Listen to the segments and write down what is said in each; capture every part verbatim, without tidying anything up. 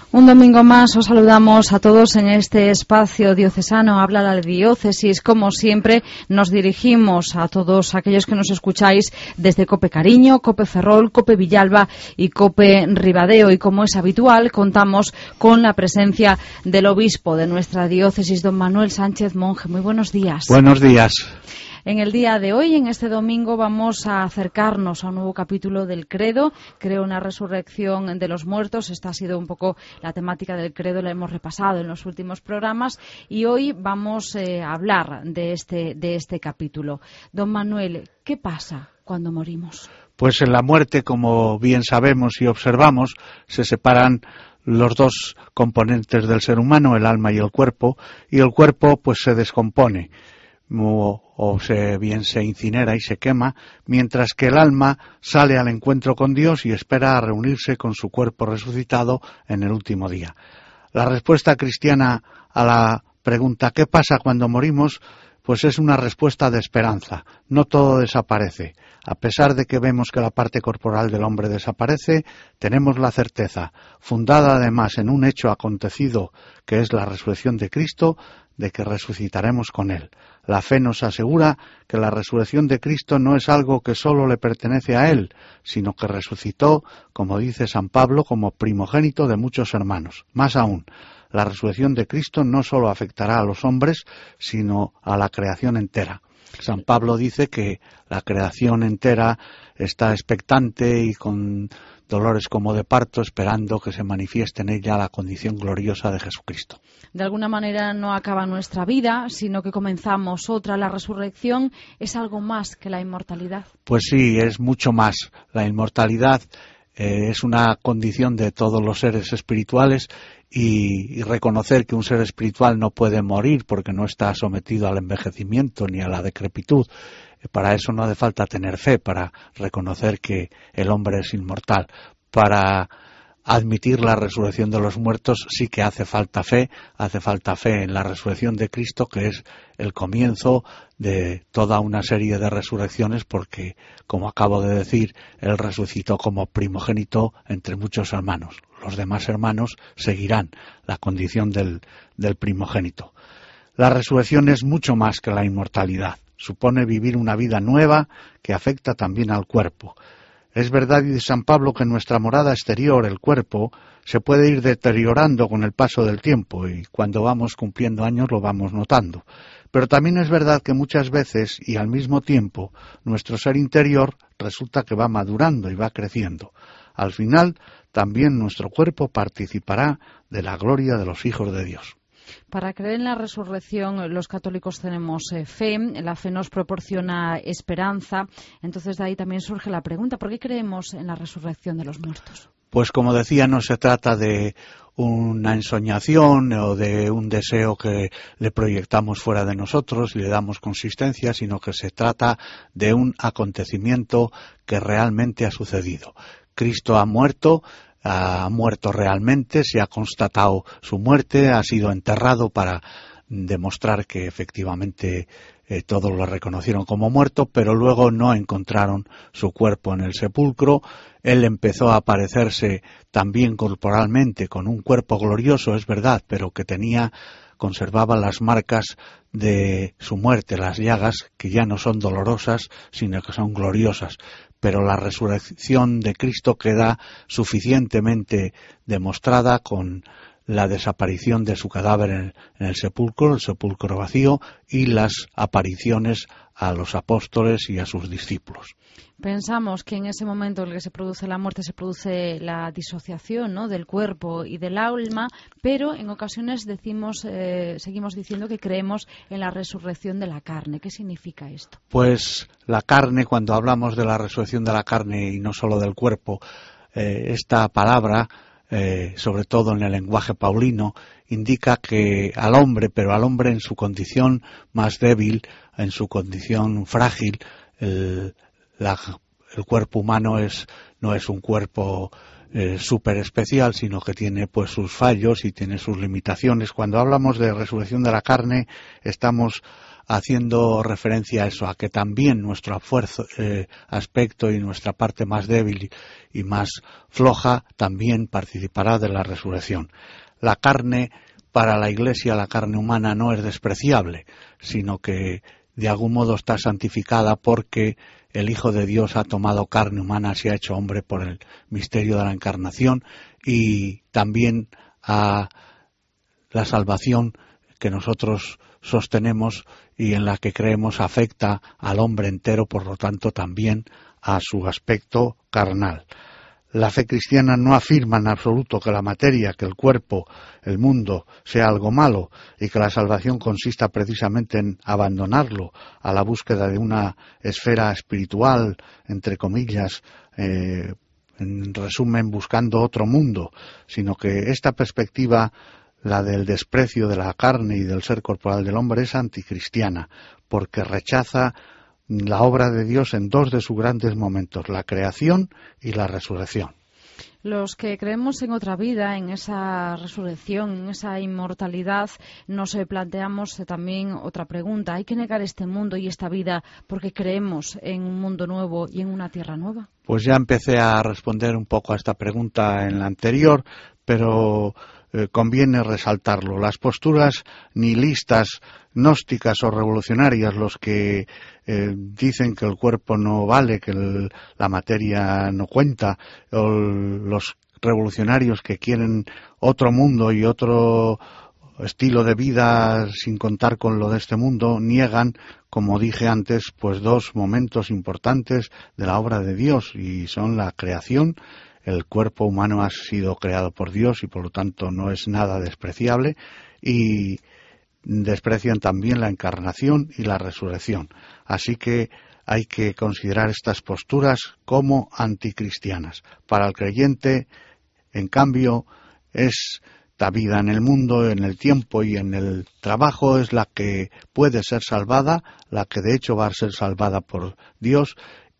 Un domingo más os saludamos a todos en este espacio diocesano. Habla la diócesis. Como siempre, nos dirigimos a todos aquellos que nos escucháis desde Cope Cariño, Cope Ferrol, Cope Villalba y Cope Ribadeo. Y como es habitual, contamos con la presencia del obispo de nuestra diócesis, don Manuel Sánchez Monje. Muy buenos días. Buenos días. En el día de hoy, en este domingo, vamos a acercarnos a un nuevo capítulo del Credo. Creo en la resurrección de los muertos. Esta ha sido un poco la temática del Credo, la hemos repasado en los últimos programas y hoy vamos eh, a hablar de este, de este capítulo. Don Manuel, ¿qué pasa cuando morimos? Pues en la muerte, como bien sabemos y observamos, se separan los dos componentes del ser humano, el alma y el cuerpo, y el cuerpo pues se descompone. O, o se, bien se incinera y se quema, mientras que el alma sale al encuentro con Dios y espera a reunirse con su cuerpo resucitado en el último día. La respuesta cristiana a la pregunta ¿qué pasa cuando morimos? Pues es una respuesta de esperanza. No todo desaparece. A pesar de que vemos que la parte corporal del hombre desaparece, tenemos la certeza, fundada además en un hecho acontecido que es la resurrección de Cristo, de que resucitaremos con Él. La fe nos asegura que la resurrección de Cristo no es algo que solo le pertenece a Él, sino que resucitó, como dice San Pablo, como primogénito de muchos hermanos. Más aún, la resurrección de Cristo no solo afectará a los hombres, sino a la creación entera. San Pablo dice que la creación entera está expectante y con dolores como de parto, esperando que se manifieste en ella la condición gloriosa de Jesucristo. De alguna manera no acaba nuestra vida, sino que comenzamos otra. La resurrección es algo más que la inmortalidad. Pues sí, es mucho más. La inmortalidad eh, es una condición de todos los seres espirituales y, y reconocer que un ser espiritual no puede morir porque no está sometido al envejecimiento ni a la decrepitud. Para eso no hace falta tener fe, para reconocer que el hombre es inmortal. Para admitir la resurrección de los muertos sí que hace falta fe, hace falta fe en la resurrección de Cristo, que es el comienzo de toda una serie de resurrecciones, porque, como acabo de decir, Él resucitó como primogénito entre muchos hermanos. Los demás hermanos seguirán la condición del, del primogénito. La resurrección es mucho más que la inmortalidad. Supone vivir una vida nueva que afecta también al cuerpo. Es verdad, dice San Pablo, que nuestra morada exterior, el cuerpo, se puede ir deteriorando con el paso del tiempo y cuando vamos cumpliendo años lo vamos notando. Pero también es verdad que muchas veces y al mismo tiempo nuestro ser interior resulta que va madurando y va creciendo. Al final, también nuestro cuerpo participará de la gloria de los hijos de Dios. Para creer en la resurrección, los católicos tenemos eh, fe, la fe nos proporciona esperanza, entonces de ahí también surge la pregunta, ¿por qué creemos en la resurrección de los muertos? Pues como decía, no se trata de una ensoñación o de un deseo que le proyectamos fuera de nosotros y le damos consistencia, sino que se trata de un acontecimiento que realmente ha sucedido. Cristo ha muerto, ha muerto realmente, se ha constatado su muerte, ha sido enterrado para demostrar que efectivamente eh, todos lo reconocieron como muerto, pero luego no encontraron su cuerpo en el sepulcro. Él empezó a aparecerse también corporalmente con un cuerpo glorioso, es verdad, pero que tenía, conservaba las marcas de su muerte, las llagas, que ya no son dolorosas, sino que son gloriosas. Pero la resurrección de Cristo queda suficientemente demostrada con la desaparición de su cadáver en, en el sepulcro, el sepulcro vacío, y las apariciones a los apóstoles y a sus discípulos. Pensamos que en ese momento en el que se produce la muerte se produce la disociación, ¿no?, del cuerpo y del alma, pero en ocasiones decimos, eh, seguimos diciendo que creemos en la resurrección de la carne. ¿Qué significa esto? Pues la carne, cuando hablamos de la resurrección de la carne y no solo del cuerpo, eh, esta palabra, eh, sobre todo en el lenguaje paulino, indica que al hombre, pero al hombre en su condición más débil, en su condición frágil, el La, el cuerpo humano es no es un cuerpo eh, súper especial, sino que tiene pues sus fallos y tiene sus limitaciones. Cuando hablamos de resurrección de la carne, estamos haciendo referencia a eso, a que también nuestro esfuerzo, eh, aspecto y nuestra parte más débil y más floja también participará de la resurrección. La carne, para la Iglesia, la carne humana no es despreciable, sino que de algún modo está santificada porque el Hijo de Dios ha tomado carne humana, se ha hecho hombre por el misterio de la encarnación, y también a la salvación que nosotros sostenemos y en la que creemos afecta al hombre entero, por lo tanto también a su aspecto carnal. La fe cristiana no afirma en absoluto que la materia, que el cuerpo, el mundo, sea algo malo y que la salvación consista precisamente en abandonarlo a la búsqueda de una esfera espiritual, entre comillas, eh, en resumen, buscando otro mundo, sino que esta perspectiva, la del desprecio de la carne y del ser corporal del hombre, es anticristiana, porque rechaza la obra de Dios en dos de sus grandes momentos, la creación y la resurrección. Los que creemos en otra vida, en esa resurrección, en esa inmortalidad, nos planteamos también otra pregunta. ¿Hay que negar este mundo y esta vida porque creemos en un mundo nuevo y en una tierra nueva? Pues ya empecé a responder un poco a esta pregunta en la anterior, pero eh, conviene resaltarlo. Las posturas nihilistas, gnósticas o revolucionarias, los que eh, dicen que el cuerpo no vale, que el, la materia no cuenta, o los revolucionarios que quieren otro mundo y otro estilo de vida sin contar con lo de este mundo, niegan, como dije antes, pues dos momentos importantes de la obra de Dios, y son la creación. El cuerpo humano ha sido creado por Dios y por lo tanto no es nada despreciable, y desprecian también la encarnación y la resurrección. Así que hay que considerar estas posturas como anticristianas. Para el creyente, en cambio, es la vida en el mundo, en el tiempo y en el trabajo es la que puede ser salvada, la que de hecho va a ser salvada por Dios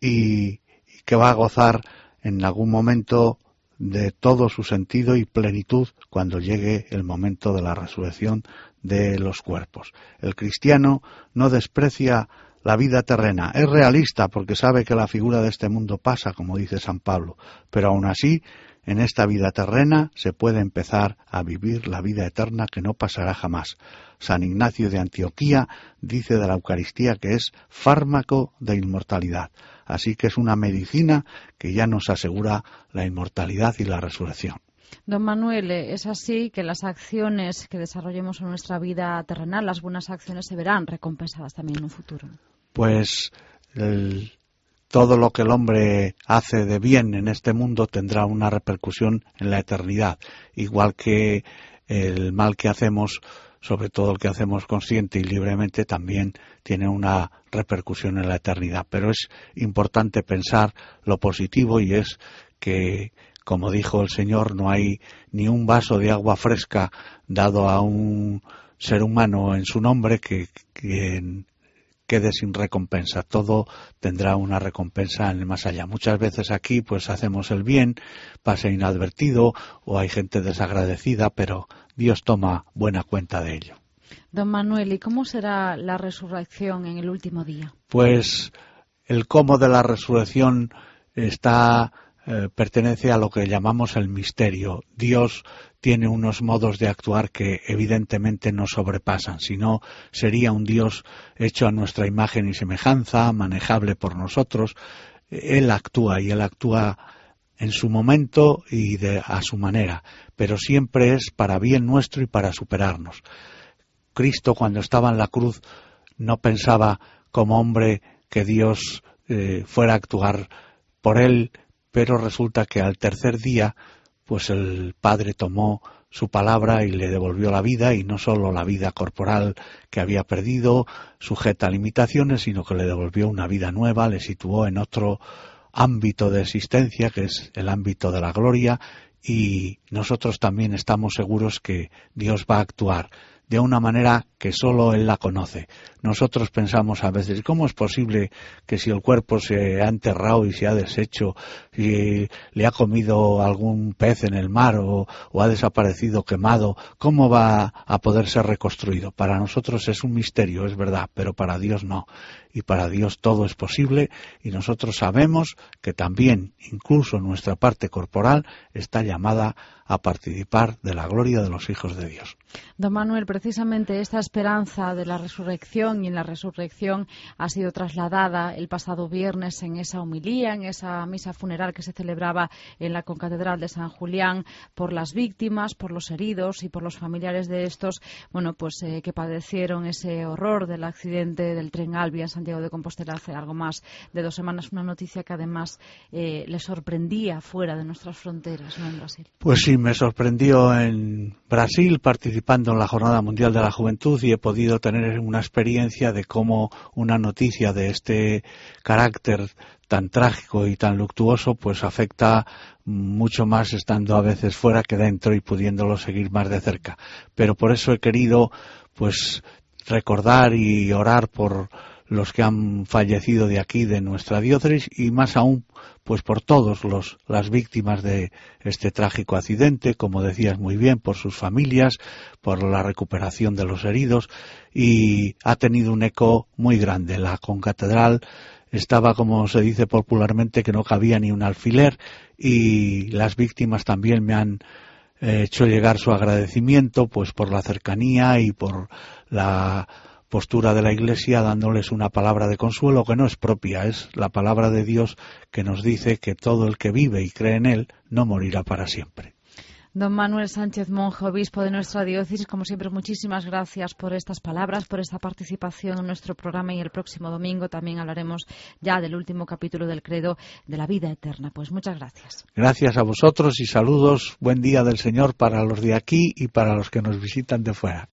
y, y que va a gozar en algún momento de todo su sentido y plenitud cuando llegue el momento de la resurrección de los cuerpos. El cristiano no desprecia la vida terrena, es realista porque sabe que la figura de este mundo pasa, como dice San Pablo, pero aún así, en esta vida terrena se puede empezar a vivir la vida eterna que no pasará jamás. San Ignacio de Antioquía dice de la Eucaristía que es fármaco de inmortalidad, así que es una medicina que ya nos asegura la inmortalidad y la resurrección. Don Manuel, es así que las acciones que desarrollemos en nuestra vida terrenal, las buenas acciones, se verán recompensadas también en un futuro. Pues el, todo lo que el hombre hace de bien en este mundo tendrá una repercusión en la eternidad, igual que el mal que hacemos, sobre todo el que hacemos consciente y libremente, también tiene una repercusión en la eternidad. Pero es importante pensar lo positivo, y es que, como dijo el Señor, no hay ni un vaso de agua fresca dado a un ser humano en su nombre que, que quede sin recompensa. Todo tendrá una recompensa en el más allá. Muchas veces aquí pues hacemos el bien, pasa inadvertido o hay gente desagradecida, pero Dios toma buena cuenta de ello. Don Manuel, ¿y cómo será la resurrección en el último día? Pues el cómo de la resurrección está Eh, pertenece a lo que llamamos el misterio. Dios tiene unos modos de actuar que evidentemente no sobrepasan, sino sería un Dios hecho a nuestra imagen y semejanza, manejable por nosotros. Él actúa y Él actúa en su momento y de, a su manera, pero siempre es para bien nuestro y para superarnos. Cristo, cuando estaba en la cruz, no pensaba como hombre que Dios eh, fuera a actuar por Él, pero resulta que al tercer día, pues el Padre tomó su palabra y le devolvió la vida, y no solo la vida corporal que había perdido, sujeta a limitaciones, sino que le devolvió una vida nueva, le situó en otro ámbito de existencia, que es el ámbito de la gloria, y nosotros también estamos seguros que Dios va a actuar. de una manera que solo Él la conoce. Nosotros pensamos a veces, ¿cómo es posible que si el cuerpo se ha enterrado y se ha deshecho, si le ha comido algún pez en el mar o, o ha desaparecido quemado, cómo va a poder ser reconstruido? Para nosotros es un misterio, es verdad, pero para Dios no. Y para Dios todo es posible, y nosotros sabemos que también, incluso nuestra parte corporal, está llamada a participar de la gloria de los hijos de Dios. Don Manuel, precisamente esta esperanza de la resurrección, y en la resurrección ha sido trasladada el pasado viernes en esa homilía, en esa misa funeral que se celebraba en la concatedral de San Julián, por las víctimas, por los heridos y por los familiares de estos, bueno, pues eh, que padecieron ese horror del accidente del tren Alvia en Santiago de Compostela hace algo más de dos semanas. Una noticia que además eh, le sorprendía fuera de nuestras fronteras, ¿no?, en Brasil. Pues sí, me sorprendió en Brasil, participando en la Jornada Mundial de la Juventud, y he podido tener una experiencia de cómo una noticia de este carácter tan trágico y tan luctuoso pues afecta mucho más estando a veces fuera que dentro y pudiéndolo seguir más de cerca. Pero por eso he querido pues recordar y orar por los que han fallecido de aquí, de nuestra diócesis, y más aún pues por todos los las víctimas de este trágico accidente, como decías muy bien, por sus familias, por la recuperación de los heridos, y ha tenido un eco muy grande. La concatedral estaba, como se dice popularmente, que no cabía ni un alfiler, y las víctimas también me han eh, hecho llegar su agradecimiento pues por la cercanía y por la postura de la Iglesia, dándoles una palabra de consuelo que no es propia, es la palabra de Dios que nos dice que todo el que vive y cree en Él no morirá para siempre. Don Manuel Sánchez Monje, obispo de nuestra diócesis, como siempre, muchísimas gracias por estas palabras, por esta participación en nuestro programa, y el próximo domingo también hablaremos ya del último capítulo del credo de la vida eterna. Pues muchas gracias. Gracias a vosotros y saludos, buen día del Señor para los de aquí y para los que nos visitan de fuera.